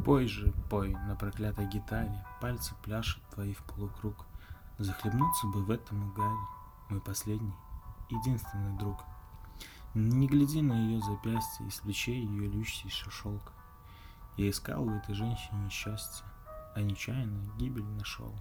Пой же, пой на проклятой гитаре, пальцы пляшут твои в полукруг. Захлебнуться бы в этом угаре, мой последний, единственный друг. Не гляди на ее запястье, из плечей ее льющийся шелк. Я искал в этой женщине счастье, а нечаянно гибель нашел.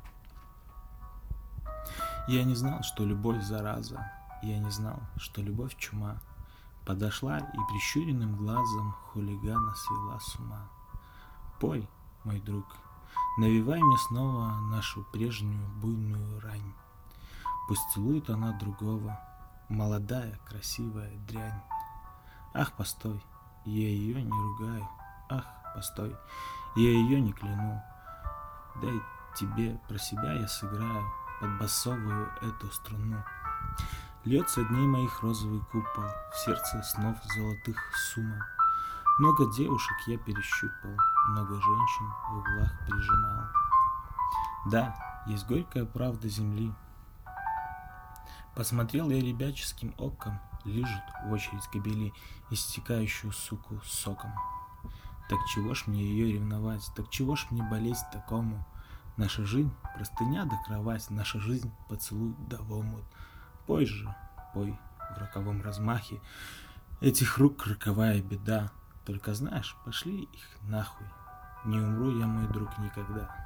Я не знал, что любовь зараза, я не знал, что любовь чума. Подошла и прищуренным глазом хулигана свела с ума. Пой, мой друг, навевай мне снова нашу прежнюю буйную рань. Пусть целует она другого, молодая, красивая дрянь. Ах, постой, я ее не ругаю, ах, постой, я ее не кляну. Дай тебе про себя я сыграю под басовую эту струну. Льется дней моих розовый купол, в сердце снов золотых сумма. Много девушек я перещупал, много женщин в углах прижимал. Да, есть горькая правда земли. Посмотрел я ребяческим оком, лижут в очередь кобели истекающую суку соком. Так чего ж мне ее ревновать, так чего ж мне болеть такому? Наша жизнь простыня да кровать, наша жизнь поцелуй да в омут. Пой же, пой в роковом размахе, этих рук роковая беда. Только знаешь, пошли их нахуй, не умру я, мой друг, никогда.